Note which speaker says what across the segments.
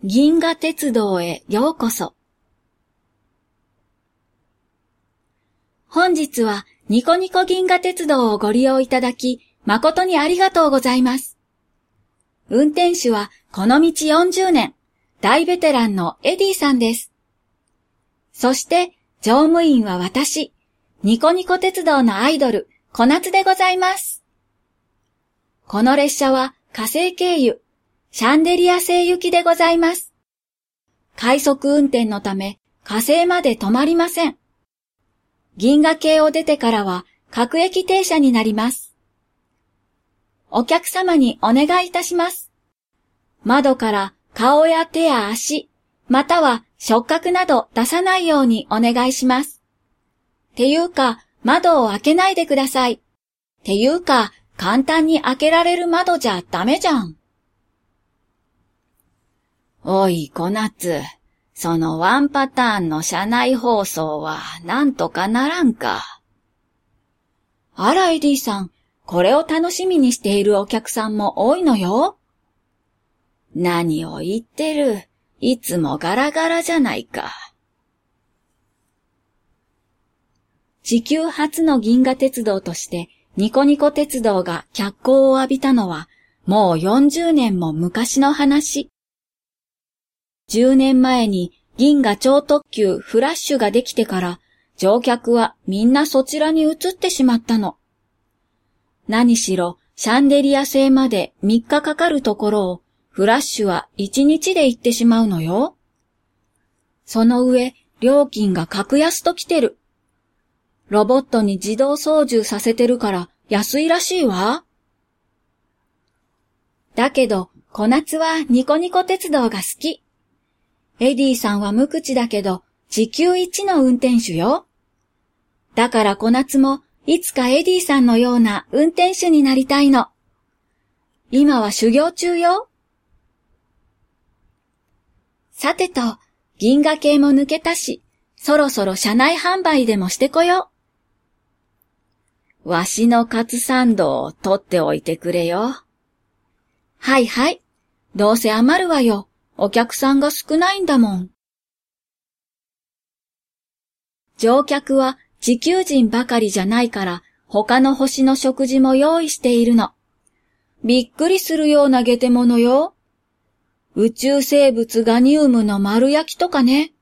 Speaker 1: 銀河鉄道へようこそ。本日はニコニコ銀河鉄道をご利用いただき、誠にありがとうございます。運転手はこの道40年、大ベテランのエディさんです。そして乗務員は私、ニコニコ鉄道のアイドル、小夏でございます。この列車は火星経由、シャンデリア星行きでございます。快速運転のため火星まで止まりません。銀河系を出てからは各駅停車になります。お客様にお願いいたします。窓から顔や手や足、または触覚など出さないようにお願いします。ていうか、窓を開けないでください。ていうか、簡単に開けられる窓じゃダメじゃん。おい、小夏。そのワンパターンの車内放送はなんとかならんか。あら、エディさん、これを楽しみにしているお客さんも多いのよ。何を言ってる。いつもガラガラじゃないか。地球初の銀河鉄道としてニコニコ鉄道が脚光を浴びたのはもう40年も昔の話。10年前に銀河超特急フラッシュができてから乗客はみんなそちらに移ってしまったの。何しろシャンデリア星まで3日かかるところをフラッシュは1日で行ってしまうのよ。その上料金が格安ときてる。ロボットに自動操縦させてるから安いらしいわ。だけど小夏はニコニコ鉄道が好き。エディさんは無口だけど、時給一の運転手よ。だから小夏も、いつかエディさんのような運転手になりたいの。今は修行中よ。さてと、銀河系も抜けたし、そろそろ車内販売でもしてこよう。わしのカツサンドを取っておいてくれよ。はいはい。どうせ余るわよ。お客さんが少ないんだもん。乗客は地球人ばかりじゃないから他の星の食事も用意しているの。びっくりするようなゲテモノよ。宇宙生物ガニウムの丸焼きとかね。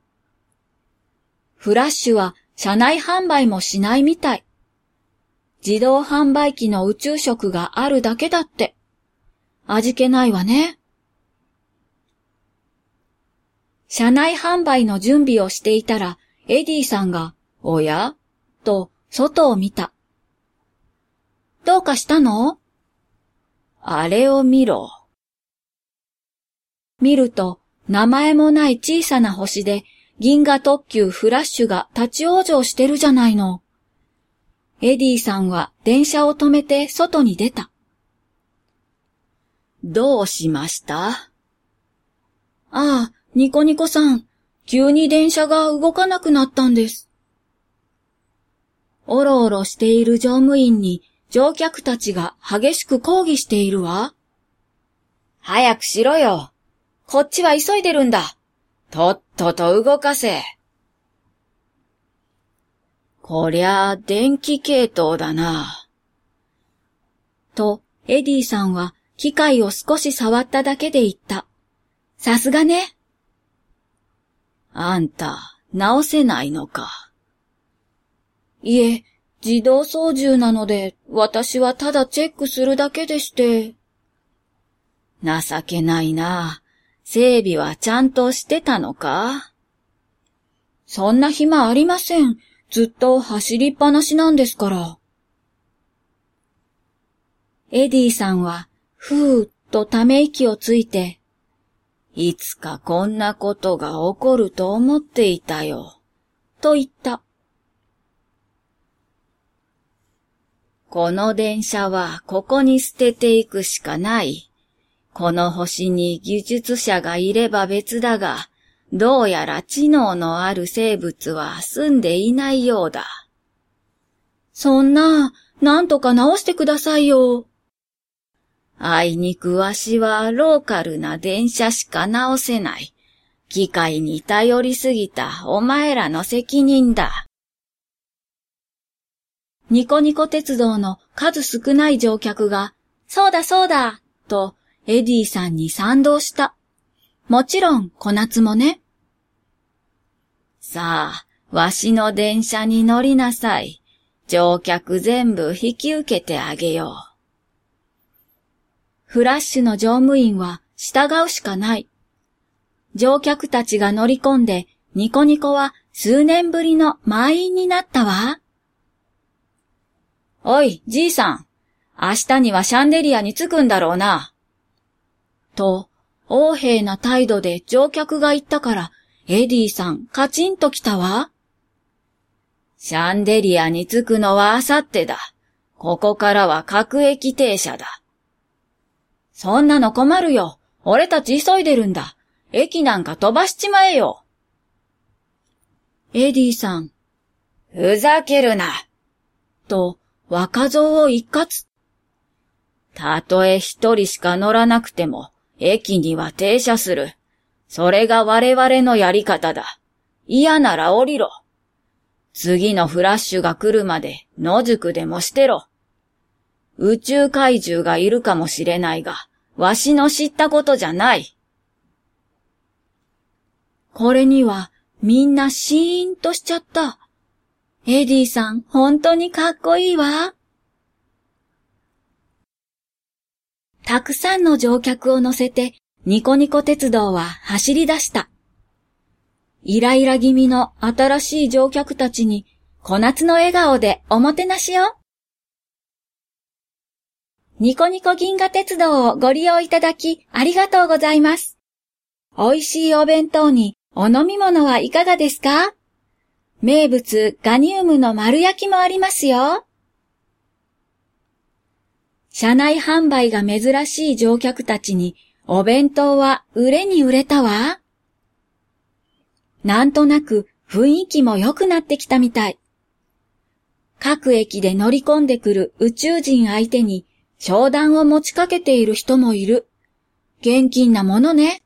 Speaker 1: フラッシュは車内販売もしないみたい。自動販売機の宇宙食があるだけだって。味気ないわね。車内販売の準備をしていたら、エディさんが、おやと、外を見た。どうかしたの？あれを見ろ。見ると、名前もない小さな星で、銀河特急フラッシュが立ち往生してるじゃないの。エディさんは電車を止めて外に出た。どうしました？ああ、ニコニコさん、急に電車が動かなくなったんです。おろおろしている乗務員に乗客たちが激しく抗議しているわ。早くしろよ。こっちは急いでるんだ。とっとと動かせ。こりゃあ電気系統だな。と、エディさんは機械を少し触っただけで言った。さすがね。あんた、直せないのか。いえ、自動操縦なので、私はただチェックするだけでして。情けないな。整備はちゃんとしてたのか？そんな暇ありません。ずっと走りっぱなしなんですから。エディさんは、ふーっとため息をついて、いつかこんなことが起こると思っていたよ、と言った。この電車はここに捨てていくしかない。この星に技術者がいれば別だが、どうやら知能のある生物は住んでいないようだ。そんな、なんとか直してくださいよ。 あいにくわしはローカルな電車しか直せない。機械に頼りすぎたお前らの責任だ。ニコニコ鉄道の数少ない乗客が、そうだそうだ、とエディさんに賛同した。もちろん小夏もね。さあ、わしの電車に乗りなさい。乗客全部引き受けてあげよう。フラッシュの乗務員は従うしかない。乗客たちが乗り込んで、ニコニコは数年ぶりの満員になったわ。おい、じいさん。明日にはシャンデリアに着くんだろうな。と、横柄な態度で乗客が言ったから、エディさんカチンときたわ。シャンデリアに着くのはあさってだ。ここからは各駅停車だ。そんなの困るよ。俺たち急いでるんだ。駅なんか飛ばしちまえよ。エディさん。ふざけるな。と、若造を一喝。たとえ一人しか乗らなくても、駅には停車する。それが我々のやり方だ。嫌なら降りろ。次のフラッシュが来るまで野宿でもしてろ。宇宙怪獣がいるかもしれないが、わしの知ったことじゃない。これにはみんなシーンとしちゃった。エディさん、本当にかっこいいわ。たくさんの乗客を乗せてニコニコ鉄道は走り出した。イライラ気味の新しい乗客たちに小夏の笑顔でおもてなしよ。ニコニコ銀河鉄道をご利用いただきありがとうございます。美味しいお弁当にお飲み物はいかがですか？名物ガニウムの丸焼きもありますよ。車内販売が珍しい乗客たちにお弁当は売れに売れたわ。なんとなく雰囲気も良くなってきたみたい。各駅で乗り込んでくる宇宙人相手に商談を持ちかけている人もいる。現金なものね。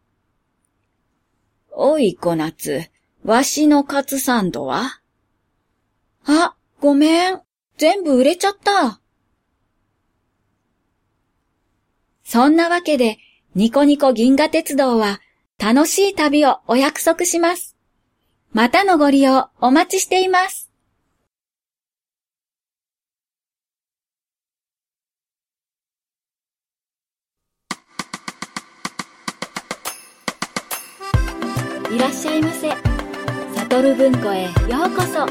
Speaker 1: おい小夏、わしのカツサンドは？あ、ごめん。全部売れちゃった。そんなわけで、ニコニコ銀河鉄道は楽しい旅をお約束します。またのご利用お待ちしています。いらっしゃいませ。サトル文庫へようこそ。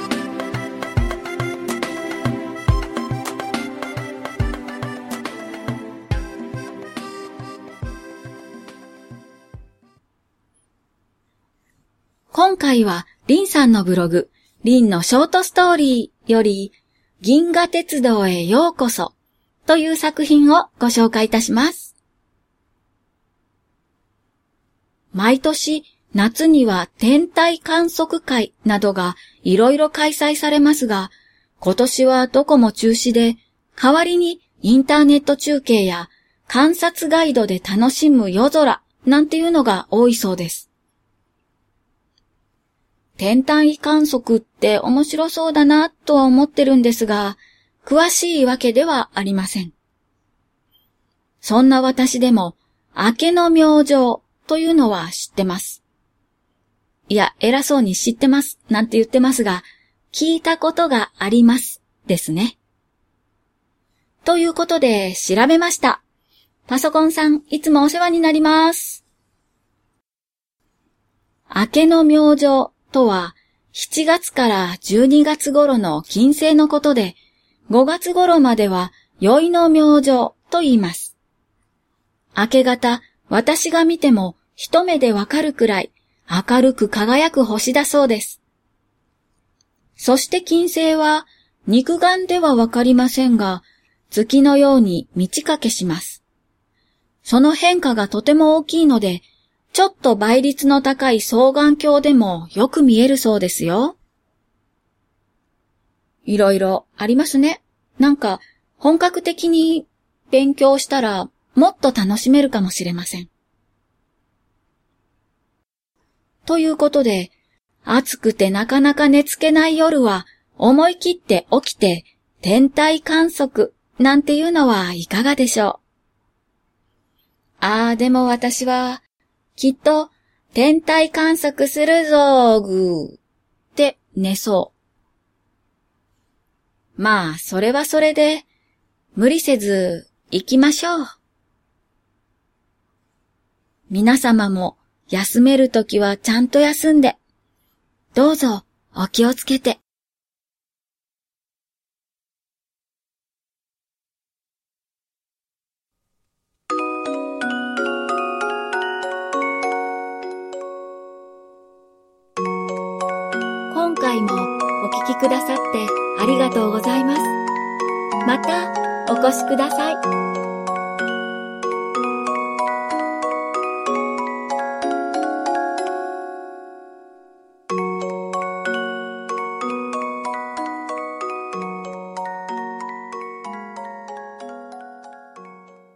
Speaker 1: 今回はリンさんのブログ、リンのショートストーリーより、銀河鉄道へようこそという作品をご紹介いたします。毎年夏には天体観測会などがいろいろ開催されますが、今年はどこも中止で、代わりにインターネット中継や観察ガイドで楽しむ夜空なんていうのが多いそうです。天体観測って面白そうだなとは思ってるんですが、詳しいわけではありません。そんな私でも、明けの明星というのは知ってます。いや、偉そうに知ってますなんて言ってますが、聞いたことがありますですね。ということで調べました。パソコンさん、いつもお世話になります。明けの明星とは、7月から12月頃の金星のことで、5月頃までは宵の明星と言います。明け方、私が見ても一目でわかるくらい明るく輝く星だそうです。そして金星は肉眼ではわかりませんが、月のように満ち欠けします。その変化がとても大きいので、ちょっと倍率の高い双眼鏡でもよく見えるそうですよ。いろいろありますね。なんか本格的に勉強したらもっと楽しめるかもしれません。ということで、暑くてなかなか寝つけない夜は思い切って起きて天体観測なんていうのはいかがでしょう。でも私はきっと天体観測するぞーぐーって寝そう。まあそれはそれで無理せず行きましょう。皆様も休めるときはちゃんと休んで、どうぞお気をつけて。今回もお聞きくださってありがとうございます。またお越しください。